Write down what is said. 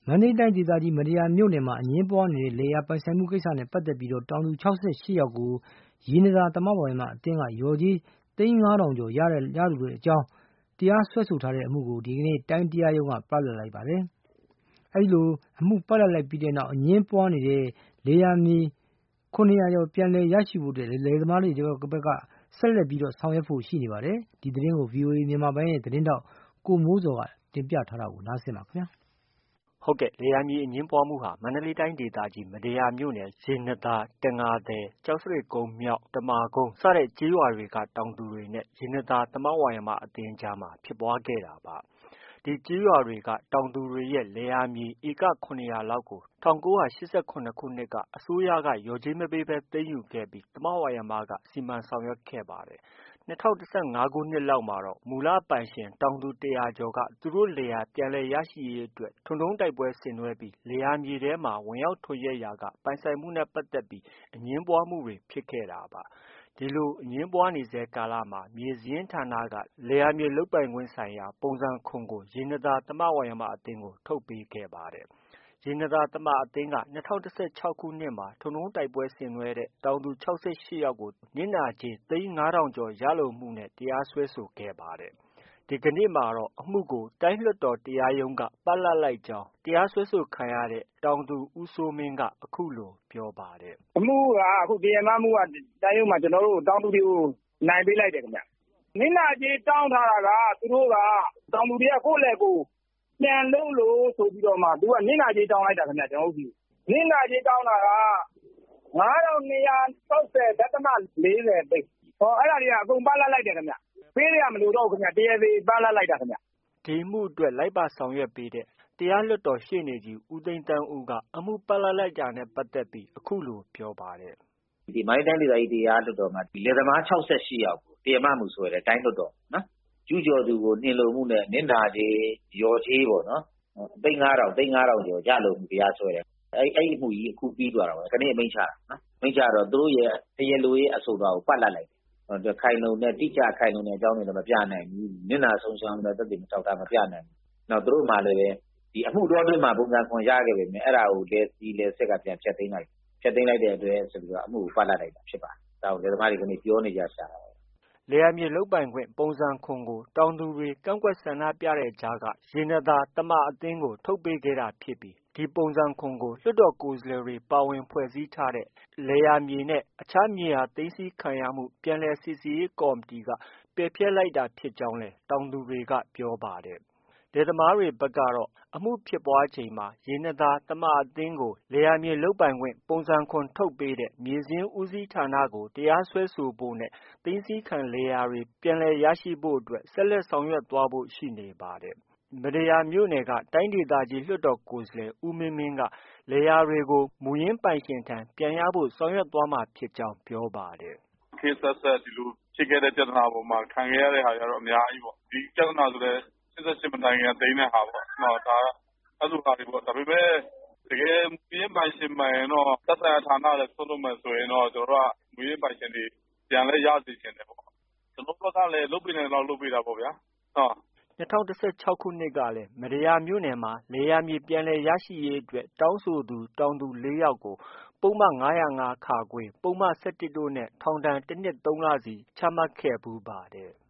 မန္တလေးတိုင်းဒေသကြီးမတ္တရာမြို့နယ်မှာအငြင်းပွားနေတဲ့လယ်ယာပိုင်ဆိုင်မှုကိစ္စနဲ့ပတ်သက်ပြီးတောင်သူ68ယောက်ကိုရေနံသာသမဝါယမအသင်းကလျော်ကြေးသိန်း9000ကျော်ရလိုတဲ့အကြောင်းတရားစွဲဆိုထားတဲ့အမှုကိုဒီကနေ့တိုင်းတရားရုံးကပလပ်လိုက်ပါတယ်။အဲဒီလိုအမှုပလပ်လိုက်ပြီးတဲ့နောက်အငြင်းပွားနေတဲ့လယ်ယာမြေ900ကျော်ပြန်လည်ရရှိဖို့လယ်သမားတွေဘက်ကဆက်လက်ပြီးဆောင်ရွက်ဖို့ရှိနေပါတယ်။ဒီသတင်းကို VOA မြန်မာပိုင်းရဲ့သတင်းတောက်ကိုမိုးစော်ကတင်ပြထားတာကိုနားဆင်ပါခင်ဗျာ။ဟုတ်ကဲ့လယ်ယာမြေအငြင်းပွားမှုဟာမန္တလေးတိုင်းဒေသကြီးမတ္တရာမြို့နယ်ရေနံသာတံငါသည်ကျောက်စရစ်ကုန်းမြောက်တမာကုန်းစတဲ့ကျေးရွာတွေကတောင်သူတွေနဲ့ရေနံသာသမဝါယမအသင်းကြားမှာဖြစ်ပွားခဲ့တာပါ။ဒီကျေးရွာတွေကတောင်သူတွေရဲ့လယ်ယာမြေဧက900လောက်ကို1988ခုနှစ်ကအစိုးရကလျော်ကြေးမပေးဘဲသိမ်းယူခဲ့ပြီးသမဝါယမကစီမံဆောင်ရွက်ခဲ့ပါတယ်။2015ခုနှစ်လောက်မှာတော့မူလပိုင်ရှင်တောင်သူ100ကျော်ကသူတို့လယ်ယာပြန်လည်ရရှိရေးအတွက်ထွန်းတုံးတိုက်ပွဲဆင်နွှဲပြီးလယ်ယာမြေထဲမှာဝင်ရောက်ထွန်ယက်ရာကပိုင်ဆိုင်မှုနဲ့ပတ်သက်ပြီးအငြင်းပွားမှုတွေဖြစ်ခဲ့တာပါ။ဒီလိုအငြင်းပွားနေဆဲကာလမှာမြေစာရင်းဌာနကလယ်ယာမြေလုပ်ပိုင်ခွင့်ဆိုင်ရာပုံစံ9ကိုရေနံသာသမဝါယမအသင်းကိုထုတ်ပေးခဲ့ပါတယ်။ရေနံသာသမအသင်းက2016ခုနှစ်မှာထွန်းတုံးတိုက်ပွဲဆင်နွှဲတဲ့တောင်သူ68ယောက်ကိုနစ်နာကြေးသိန်း9000ကျော်ရလိုမှုနဲ့တရားစွဲဆိုခဲ့ပါတယ်။ဒီကနေ့မှာတော့အမှုကိုတိုင်းလွှတ်တော်တရားရုံးကပလပ်လိုက်ကြောင်းတရားစွဲဆိုခံရတဲ့တောင်သူဦးစိုးမင်းကအခုလိုပြောပါတယ်။အမှုကအခုတရားမမှုကတိုင်းရုံးမှာကျွန်တော်တို့တောင်သူတွေကိုနိုင်ပေးလိုက်တယ်ခင်ဗျ။နစ်နာကြေးတောင်းထားတာကသူတို့ကတောင်သူတွေကကိုယ့်လက်ကိုပြန်လို့ဆိုပြီးတော့မှသူကနစ်နာကြေးတောင်းလိုက်တာခင်ဗျကျွန်တော်တို့နစ်နာကြေးတောင်းတာက9260.40သိန်းအဲ့ဒါတွေကအကုန်ပလပ်လိုက်တယ်ခင်ဗျပေးရမလို့တော့ခင်ဗျတရားသေးပလပ်လိုက်တာခင်ဗျဒီမှုအတွက်လိုက်ပါဆောင်ရွက်ပေးတဲ့တရားလွှတ်တော်ရှေ့နေကြီးဦးသိန်းတန်းဦးကအမှုပလပ်လိုက်တာနဲ့ပတ်သက်ပြီးအခုလိုပြောပါတယ်။ဒီမန္တလေးတိုင်းဒေသကြီးတရားလွှတ်တော်မှာလယ်သမား68ယောက်ကိုတရားမမှုဆွဲတယ်တိုင်းလွှတ်တော်နော်ကျူးကျော်သူကိုနှင်လိုမှုနဲ့နစ်နာကြေးလျော်ကြေးပေါ့နော်သိန်း9000ကျော်ရလိုမှုတရားစွဲတယ်အဲ့ဒီအမှုကြီးအခုပြီးသွားတာပေါ့ခဏအမိန့်ချတာနော်အမိန့်ချတော့သူတို့ရဲ့တရားလိုရဲ့အဆိုတော်ကိုပတ်လက်လိုက်တယ်ခိုင်လုံတဲ့တိကျခိုင်လုံတဲ့အကြောင်းတွေလည်းမပြနိုင်ဘူးနစ်နာဆုံးရှုံးတဲ့သက်သေမတောက်တာမပြနိုင်ဘူးနောက်သူတို့မှလည်းပဲဒီအမှုတော်တွင်မှာပုံစံခွန်ရခဲ့ပေမဲ့အဲ့ဒါကိုလေဆက်ကပြန်ဖျက်သိမ်းလိုက်တဲ့အတွက်ဆိုပြီးတော့အမှုကိုပတ်လက်လိုက်တာဖြစ်ပါတယ်ဒါကိုလေသမားတွေကပြောနေကြရှာတာလယ်ယာမြေလုပ်ပိုင်ခွင့်ပုံစံခွန်ကိုတောင်သူတွေကန့်ကွက်ဆန္ဒပြတဲ့ကြားကရေနံသာသမအသင်းကိုထုတ်ပေးခဲ့တာဖြစ်ပြီးဒီပုံစံခွန်ကိုလွှတ်တော်ကိုယ်စားလှယ်တွေပါဝင်ဖွဲ့စည်းထားတဲ့လယ်ယာမြေနဲ့အခြားမြေယာသိမ်းဆည်းခံရမှုပြန်လည်စိစစ်ရေးကော်မတီကပယ်ဖျက်လိုက်တာဖြစ်ကြောင်းလည်းတောင်သူတွေကပြောပါတယ်လယ်သမားတွေဘက်ကတော့အမှုဖြစ်ပွားချိန်မှာရေနံသာသမအသင်းကိုလယ်ယာမြေလုပ်ပိုင်ခွင့်ပုံစံခွန်ထုတ်ပေးတဲ့မြေစာရင်းဦးစီးဌာနကိုတရားစွဲဆိုဖို့နဲ့သိမ်းဆည်းခံလယ်ယာတွေပြန်လည်ရရှိဖို့အတွက်ဆက်လက်ဆောင်ရွက်သွားဖို့ရှိနေပါတယ်။မတ္တရာမြို့နယ်ကတိုင်းဒေသကြီးလွှတ်တော်ကိုယ်စားလှယ်ဦးမင်းမင်းကလယ်ယာတွေကိုမူရင်းပိုင်ရှင်ထံပြန်ရဖို့ဆောင်ရွက်သွားမှာဖြစ်ကြောင်းပြောပါတယ်။ခေတ်ဆက်ဒီလိုဖြစ်ခဲ့တဲ့ပြဿနာပေါ်မှာခံခဲ့ရတဲ့ဟာတွေကတော့အများကြီးပေါ့။ဒီပြဿနာဆိုလည်း88မတိုင်ခင်သိမ်းတဲ့ဟာပေါ့။ဒါအဲ့လိုဟာတွေပေါ့။ဒါပေမဲ့တကယ်မူရင်းပိုင်ရှင်မှန်ရင်တော့သက်ဆိုင်ရာဌာနလည်းဆုံးလို့မယ်ဆိုရင်တော့ကျွန်တော်တို့ကမူရင်းပိုင်ရှင်တွေပြန်လဲရစေချင်တယ်ပေါ့။ကျွန်တော်တို့ကလည်းလုပ်ပေးနိုင်တော့လုပ်ပေးတာပေါ့ဗျာ။ 2016ခုနှစ်ကလည်းမတ္တရာမြို့နယ်မှာလယ်ယာမြေပြန်လည်ရရှိရေးအတွက်တောင်းဆိုသူတောင်သူ4ယောက်ကိုပုဒ်မ905 ပုဒ်မ11တို့နဲ့ထောင်ဒဏ်1နှစ်3လစီချမှတ်ခဲ့ဖူးပါတယ်။